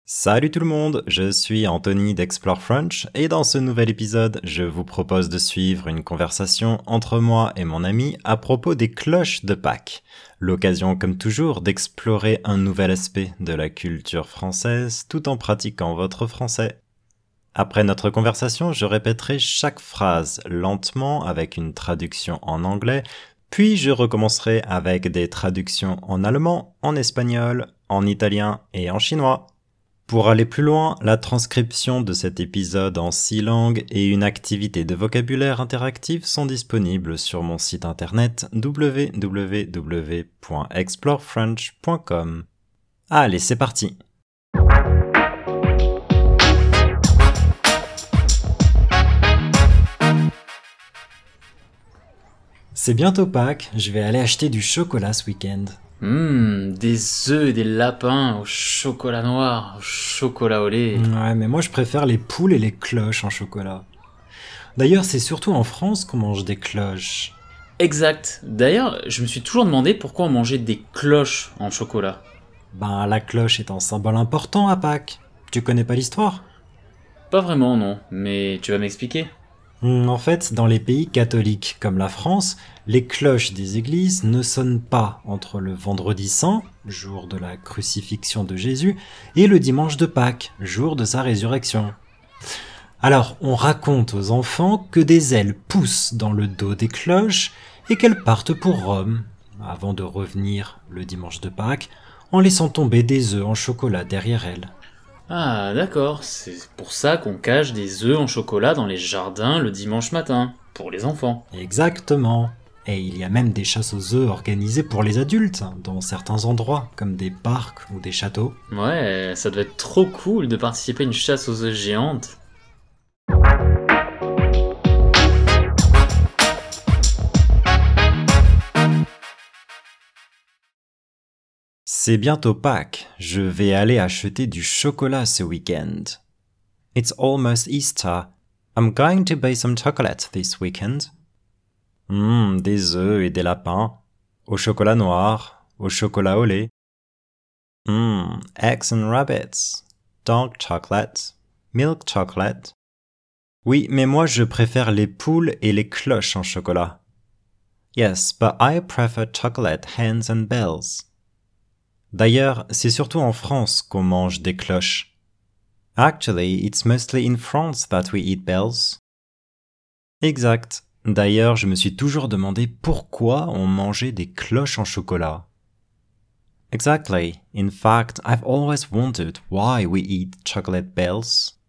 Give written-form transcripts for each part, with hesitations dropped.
Salut tout le monde, je suis Anthony d'Explore French et dans ce nouvel épisode, je vous propose de suivre une conversation entre moi et mon ami à propos des cloches de Pâques. L'occasion comme toujours d'explorer un nouvel aspect de la culture française tout en pratiquant votre français. Après notre conversation, je répéterai chaque phrase lentement avec une traduction en anglais, puis je recommencerai avec des traductions en allemand, en espagnol, en italien et en chinois. Pour aller plus loin, la transcription de cet épisode en 6 langues et une activité de vocabulaire interactive sont disponibles sur mon site internet www.explorefrench.com. Allez, c'est parti! C'est bientôt Pâques, je vais aller acheter du chocolat ce week-end. Des œufs et des lapins au chocolat noir, au chocolat au lait. Ouais, mais moi je préfère les poules et les cloches en chocolat. D'ailleurs, c'est surtout en France qu'on mange des cloches. Exact. D'ailleurs, je me suis toujours demandé pourquoi on mangeait des cloches en chocolat. La cloche est un symbole important à Pâques. Tu connais pas l'histoire ? Pas vraiment, non, mais tu vas m'expliquer. En fait, dans les pays catholiques comme la France, les cloches des églises ne sonnent pas entre le vendredi saint, jour de la crucifixion de Jésus, et le dimanche de Pâques, jour de sa résurrection. Alors, on raconte aux enfants que des ailes poussent dans le dos des cloches et qu'elles partent pour Rome, avant de revenir le dimanche de Pâques, en laissant tomber des œufs en chocolat derrière elles. Ah, d'accord, c'est pour ça qu'on cache des œufs en chocolat dans les jardins le dimanche matin, pour les enfants. Exactement. Et il y a même des chasses aux œufs organisées pour les adultes, dans certains endroits, comme des parcs ou des châteaux. Ouais, ça doit être trop cool de participer à une chasse aux œufs géante. C'est bientôt Pâques, je vais aller acheter du chocolat ce week-end. It's almost Easter. I'm going to buy some chocolate this weekend. Des œufs et des lapins. Au chocolat noir, au chocolat au lait. Eggs and rabbits. Dark chocolate. Milk chocolate. Oui, mais moi je préfère les poules et les cloches en chocolat. Yes, but I prefer chocolate, hens and bells. D'ailleurs, c'est surtout en France qu'on mange des cloches. Actually, it's mostly in France that we eat bells. Exact. D'ailleurs, je me suis toujours demandé pourquoi on mangeait des cloches en chocolat. Exactly. In fact, I've always wondered why we eat chocolate bells.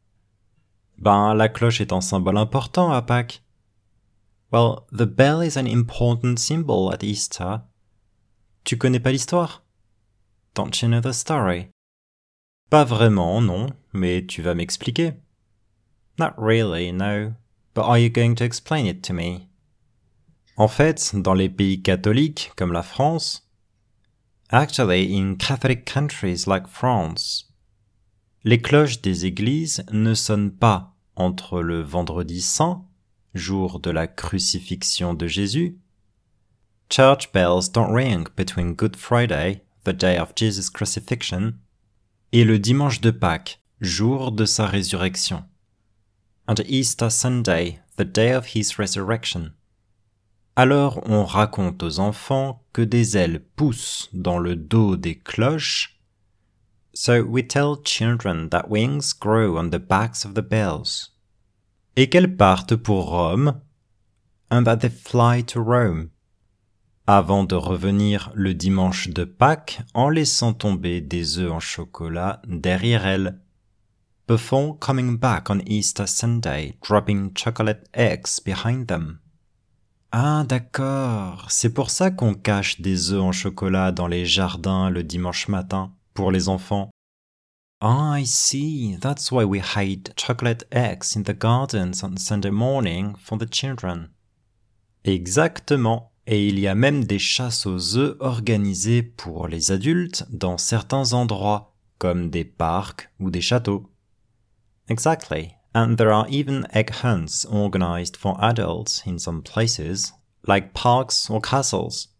La cloche est un symbole important à Pâques. Well, the bell is an important symbol at Easter. Tu connais pas l'histoire? Don't you know the story? Pas vraiment, non, mais tu vas m'expliquer. Not really, no. But are you going to explain it to me? En fait, dans les pays catholiques comme la France, actually in Catholic countries like France, les cloches des églises ne sonnent pas entre le vendredi saint, jour de la crucifixion de Jésus. Church bells don't ring between Good Friday, the day of Jesus' crucifixion, et le dimanche de Pâques, jour de sa résurrection. And Easter Sunday, the day of his resurrection. Alors on raconte aux enfants que des ailes poussent dans le dos des cloches. So we tell children that wings grow on the backs of the bells. Et qu'elles partent pour Rome, and that they fly to Rome. Avant de revenir le dimanche de Pâques en laissant tomber des œufs en chocolat derrière elles. Before coming back on Easter Sunday, dropping chocolate eggs behind them. Ah d'accord, c'est pour ça qu'on cache des œufs en chocolat dans les jardins le dimanche matin, pour les enfants. Ah, I see, that's why we hide chocolate eggs in the gardens on Sunday morning for the children. Exactement. Et il y a même des chasses aux œufs organisées pour les adultes dans certains endroits, comme des parcs ou des châteaux. Exactly. And there are even egg hunts organized for adults in some places, like parks or castles.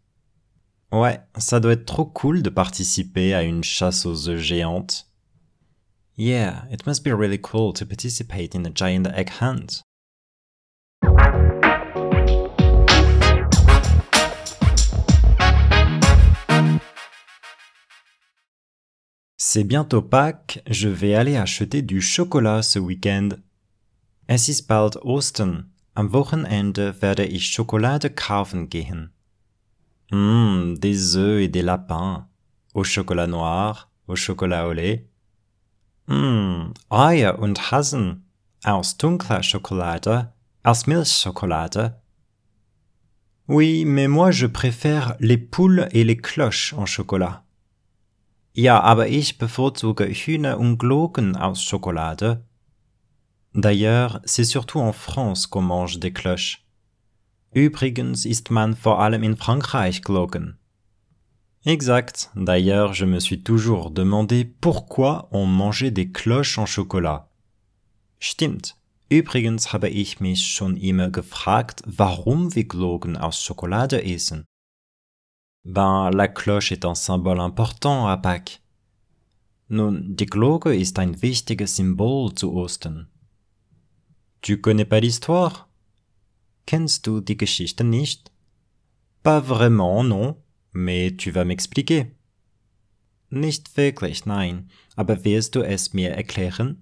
Ouais, ça doit être trop cool de participer à une chasse aux œufs géante. Yeah, it must be really cool to participate in a giant egg hunt. C'est bientôt Pâques, je vais aller acheter du chocolat ce Weekend. Es ist bald Ostern, am Wochenende werde ich Schokolade kaufen gehen. Des œufs et des lapins, au chocolat noir, au chocolat au lait. Eier und Hasen, aus dunkler Schokolade, aus Milchschokolade. Oui, mais moi je préfère les poules et les cloches en chocolat. Ja, aber ich bevorzuge Hühner und Glocken aus Schokolade. D'ailleurs, c'est surtout en France qu'on mange des cloches. Übrigens isst man vor allem in Frankreich Glocken. Exact. D'ailleurs, je me suis toujours demandé pourquoi on mangeait des cloches en chocolat. Stimmt. Übrigens habe ich mich schon immer gefragt, warum wir Glocken aus Schokolade essen. Ben, la cloche est un symbole important à Pâques. Nun, die Glocke ist ein wichtiges Symbol zu Ostern. Tu connais pas l'histoire? Kennst du die Geschichte nicht? Pas vraiment, non, mais tu vas m'expliquer. Nicht wirklich, nein, aber wirst du es mir erklären?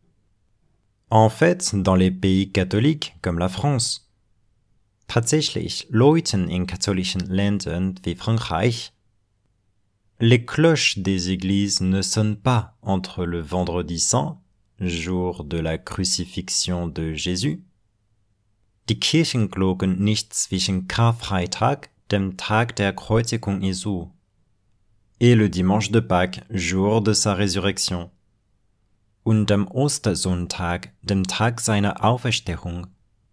En fait, dans les pays catholiques comme la France, tatsächlich Leuten in katholischen Ländern wie Frankreich, les cloches des églises ne sonnent pas entre le vendredi saint, jour de la crucifixion de Jésus, die Kirchenglocken nicht zwischen Karfreitag, dem Tag der Kreuzigung Jesu, et le dimanche de Pâques, jour de sa résurrection, und am Ostersonntag, dem Tag seiner Auferstehung.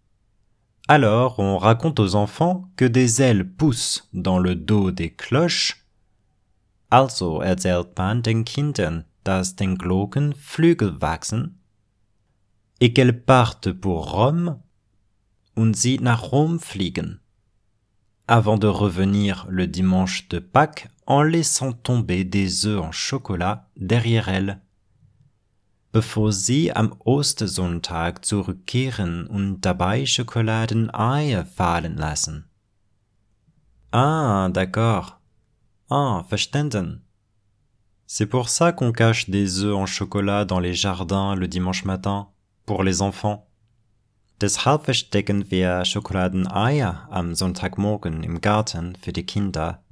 Alors, on raconte aux enfants que des ailes poussent dans le dos des cloches. Also erzählt man den Kindern, dass den Glocken Flügel wachsen, et qu'elles partent pour Rome, und sie nach Rom fliegen, avant de revenir le dimanche de Pâques en laissant tomber des œufs en chocolat derrière elles, bevor sie am Ostersonntag zurückkehren und dabei Schokoladeneier fallen lassen. Ah, d'accord. Ah, verstanden. C'est pour ça qu'on cache des œufs en chocolat dans les jardins le dimanche matin, pour les enfants. Deshalb verstecken wir Schokoladeneier am Sonntagmorgen im Garten für die Kinder.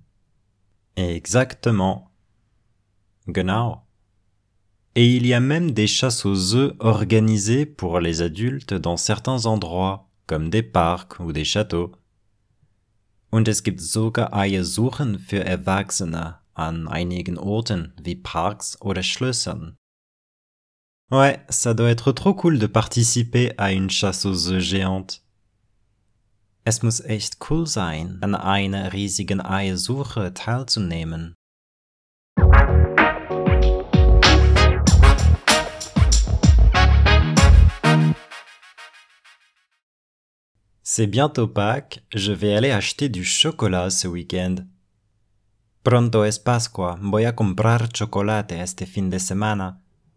Exactement. Genau. Et il y a même des chasses aux œufs organisées pour les adultes dans certains endroits, comme des parcs ou des châteaux. Und es gibt sogar Eiersuchen für Erwachsene an einigen Orten wie Parks oder Schlössern. Ouais, ça doit être trop cool de participer à une chasse aux œufs géante. Es muss echt cool sein, an einer riesigen Eiersuche teilzunehmen. C'est bientôt Pâques, je vais aller acheter du chocolat ce week-end. Pronto es Pascua, voy a comprar chocolate este fin de semana.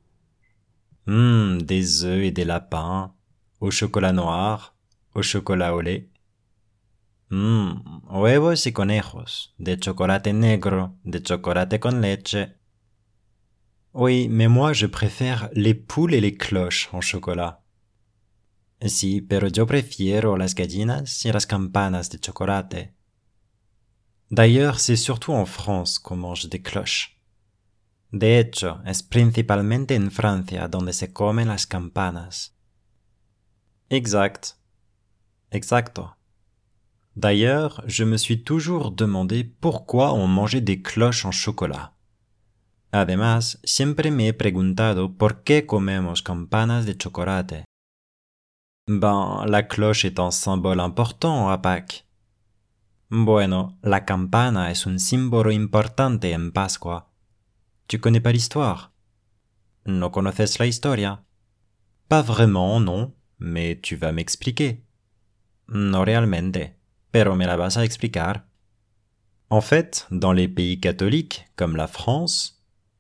Des œufs et des lapins, au chocolat noir, au chocolat au lait. Huevos y conejos, de chocolate negro, de chocolate con leche. Oui, mais moi je préfère les poules et les cloches en chocolat. Sí, pero yo prefiero las gallinas y las campanas de chocolate. D'ailleurs, c'est surtout en France qu'on mange des cloches. De hecho, es principalmente en Francia donde se comen las campanas. Exact. Exacto. D'ailleurs, je me suis toujours demandé pourquoi on mangeait des cloches en chocolat. Además, siempre me he preguntado por qué comemos campanas de chocolate. Ben, la cloche est un symbole important à Pâques. Bueno, la campana es un símbolo importante en Pascua. Tu connais pas l'histoire? No conoces la historia? Pas vraiment, non, mais tu vas m'expliquer. No realmente, pero me la vas a explicar. En fait, dans les pays catholiques, comme la France,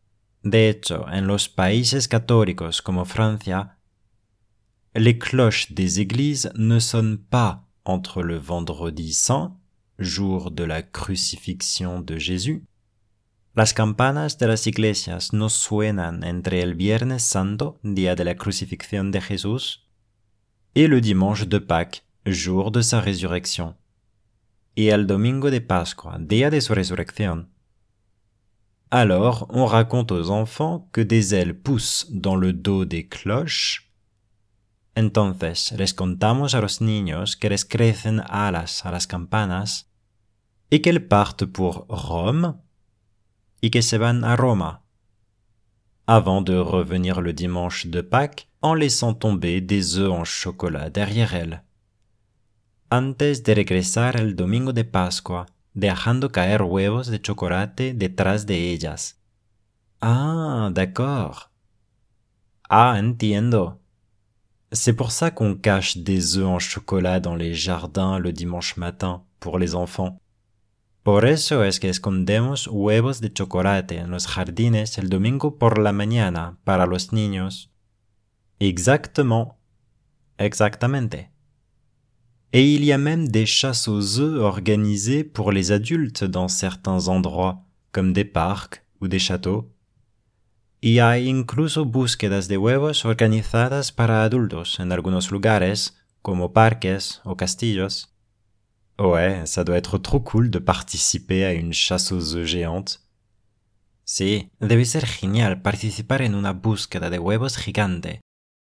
De hecho, en los países católicos como Francia, les cloches des églises ne sonnent pas entre le vendredi saint, jour de la crucifixion de Jésus. Las campanas de las iglesias no suenan entre el Viernes Santo, día de la crucifixión de Jesús, et le dimanche de Pâques, jour de sa résurrection, et el domingo de Pascua, día de su resurrección. Alors, on raconte aux enfants que des ailes poussent dans le dos des cloches. Entonces, les contamos a los niños que les crecen alas a las campanas et qu'elles partent pour Rome y que se van a Roma, avant de revenir le dimanche de Pâques en laissant tomber des œufs en chocolat derrière elles. Antes de regresar el domingo de Pascua, dejando caer huevos de chocolate detrás de ellas. Ah, d'accord. Ah, entiendo. C'est pour ça qu'on cache des œufs en chocolat dans les jardins le dimanche matin pour les enfants. Por eso es que escondemos huevos de chocolate en los jardines el domingo por la mañana para los niños. Exactement. Exactamente. Et il y a même des chasses aux œufs organisées pour les adultes dans certains endroits, comme des parcs ou des châteaux. Y hay incluso búsquedas de huevos organizadas para adultos en algunos lugares, como parques o castillos. Ouais, ça doit être trop cool de participer à une chasse aux œufs géante. Sí, debe ser genial participar en una búsqueda de huevos gigante.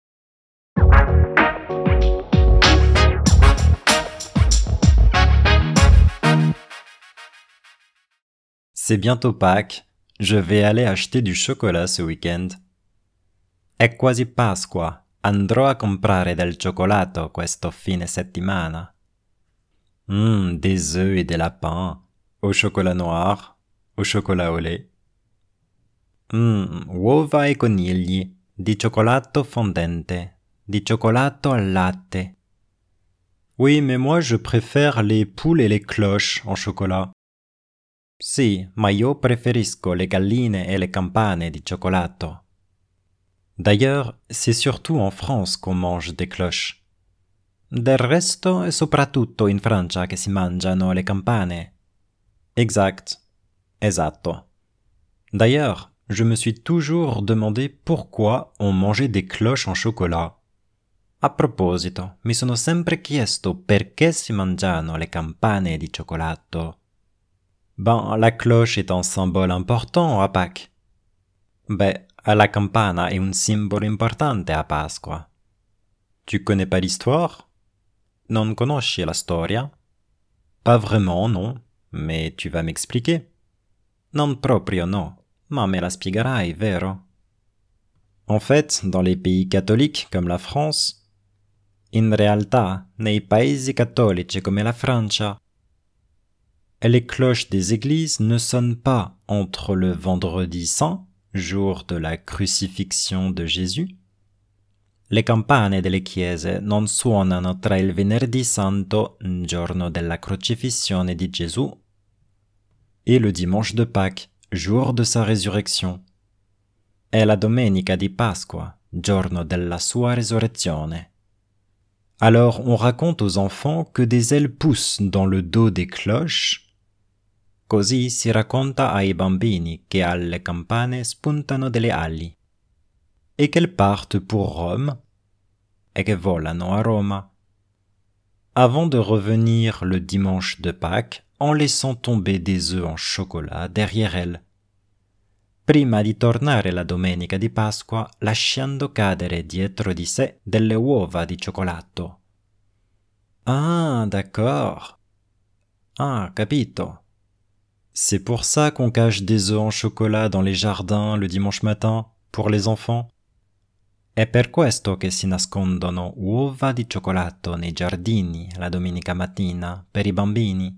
C'est bientôt Pâques, je vais aller acheter du chocolat ce week-end. È quasi Pasqua, andrò a comprare del cioccolato questo fine settimana. Des œufs et des lapins, au chocolat noir, au chocolat au lait. Uova e conigli, di cioccolato fondente, di cioccolato al latte. Oui, mais moi je préfère les poules et les cloches en chocolat. Sì, ma io preferisco le galline e le campane di cioccolato. D'ailleurs, c'est surtout en France qu'on mange des cloches. Del resto è soprattutto in Francia che si mangiano le campane. Exact. Esatto. D'ailleurs, je me suis toujours demandé pourquoi on mangeait des cloches en chocolat. A proposito, mi sono sempre chiesto perché si mangiano le campane di cioccolato. Ben, la cloche est un symbole important à Pâques. La campana est un symbole importante a Pasqua. Tu connais pas l'histoire? Non conosci la storia? Pas vraiment, non, mais tu vas m'expliquer. Non proprio no, ma me la spiegherai, vero? En fait, dans les pays catholiques comme la France, in realtà, nei paesi cattolici come la Francia, les cloches des églises ne sonnent pas entre le vendredi saint, jour de la crucifixion de Jésus. Le campane delle chiese non suonano tra il venerdì santo, giorno della crocifissione di Gesù, et le dimanche de Pâques, jour de sa résurrection, et la domenica di Pasqua, giorno della sua resurrezione. Alors on raconte aux enfants que des ailes poussent dans le dos des cloches. Così si racconta ai bambini che alle campane spuntano delle ali e qu'elles partent pour Rome et che volano a Roma, avant de revenir le dimanche de Pâques en laissant tomber des œufs en chocolat derrière elles, prima di tornare la domenica di Pasqua lasciando cadere dietro di sé delle uova di cioccolato. Ah, d'accord. Ah, capito. C'est pour ça qu'on cache des œufs en chocolat dans les jardins le dimanche matin, pour les enfants. È per questo che si nascondono uova di cioccolato nei giardini la domenica mattina per i bambini.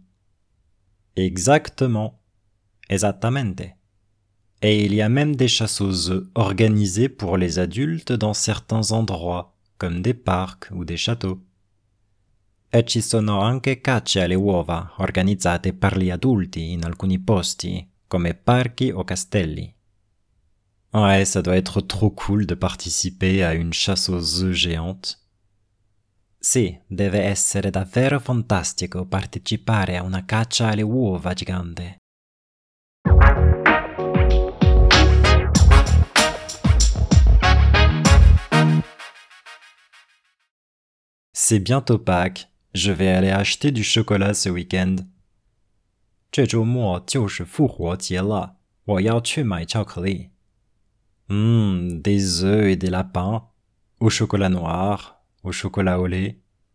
Exactement. Esattamente. Et il y a même des chasses aux œufs organisées pour les adultes dans certains endroits, comme des parcs ou des châteaux. E ci sono anche cacce alle uova organizzate per gli adulti in alcuni posti, come parchi o castelli. Ouais, ça doit être trop cool de participer à une chasse aux œufs géante. Sì, deve essere davvero fantastico partecipare a una caccia alle uova gigante. C'est bientôt Pâques, je vais aller acheter du chocolat ce week-end. 这周末就是复活节了，我要去买巧克力。Des œufs et des lapins, au chocolat noir, au chocolat au lait.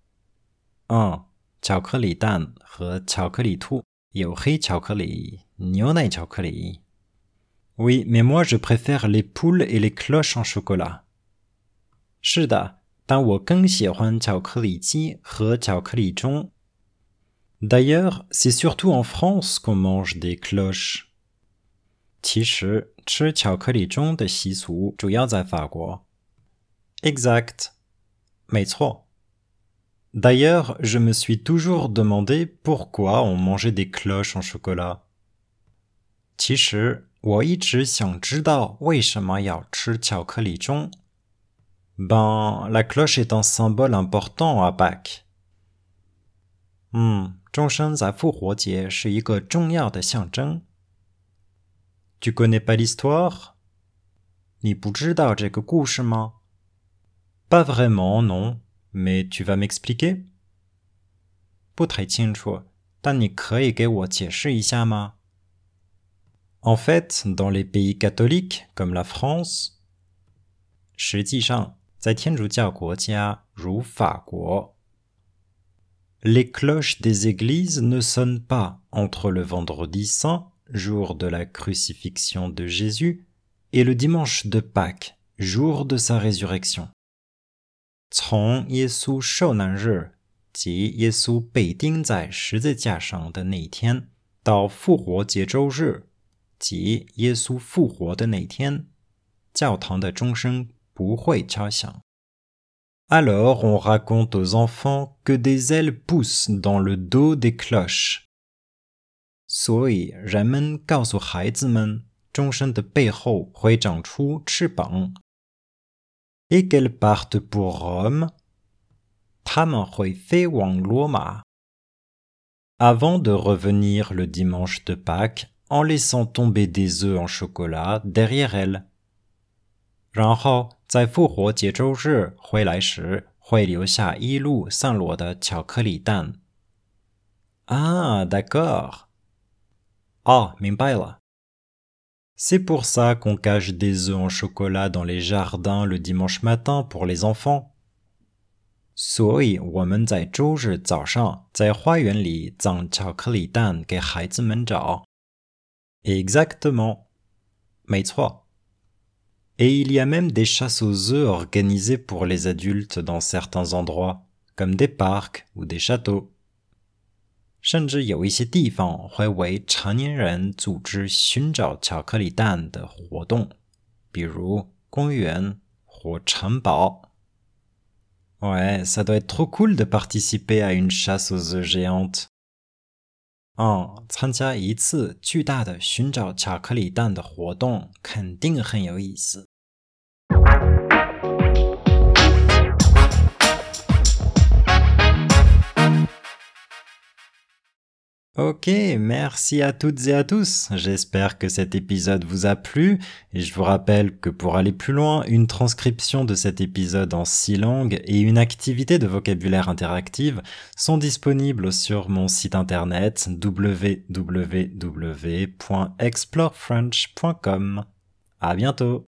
巧克力蛋和巧克力兔，有黑巧克力，牛奶巧克力。Oui, mais moi je préfère les poules et les cloches en chocolat. 是的，但我更喜欢巧克力鸡和巧克力钟。D'ailleurs, c'est surtout en France qu'on mange des cloches. 其实，吃巧克力钟的习俗主要在法国。Exact. 没错。D'ailleurs, je me suis toujours demandé pourquoi on mangeait des cloches en chocolat. 其实，我一直想知道为什么要吃巧克力钟。Ben, la cloche est un symbole important à Pâques. 钟声在复活节是一个重要的象征。Tu connais pas l'histoire? 你不知道这个故事吗？ Pas vraiment, non. Mais tu vas m'expliquer? 不太清楚，但你可以给我解释一下吗？ En fait, dans les pays catholiques, comme la France, 实际上，在天主教国家，如法国， les cloches des églises ne sonnent pas entre le vendredi saint, jour de la crucifixion de Jésus, et le dimanche de Pâques, jour de sa résurrection. 从耶稣受难日，即耶稣被钉在十字架上的那一天，到复活节周日，即耶稣复活的那天，教堂的钟声不会敲响。Alors on raconte aux enfants que des ailes poussent dans le dos des cloches. 所以人们告诉孩子们，钟声的背后会长出翅膀。Et qu'elles partent pour Rome. 他们会飞往罗马。Avant de revenir le dimanche de Pâques, en laissant tomber des œufs en chocolat derrière elles. 然后在复活节周日回来时，会留下一路散落的巧克力蛋。Ah, d'accord. 哦，明白了。C'est pour ça qu'on cache des œufs en chocolat dans les jardins le dimanche matin pour les enfants. 所以我们在周日早上在花园里藏巧克力蛋给孩子们找。Exactement. 没错。Et il y a même des chasses aux œufs organisées pour les adultes dans certains endroits, comme des parcs ou des châteaux. 甚至有一些地方会为成年人组织寻找巧克力蛋的活动，比如公园或城堡。Ouais, ça doit être trop cool de participer à une chasse aux œufs géante. 参加一次巨大的寻找巧克力蛋的活动肯定很有意思。Ok, merci à toutes et à tous. J'espère que cet épisode vous a plu et je vous rappelle que pour aller plus loin, une transcription de cet épisode en 6 langues et une activité de vocabulaire interactive sont disponibles sur mon site internet www.explorefrench.com. À bientôt!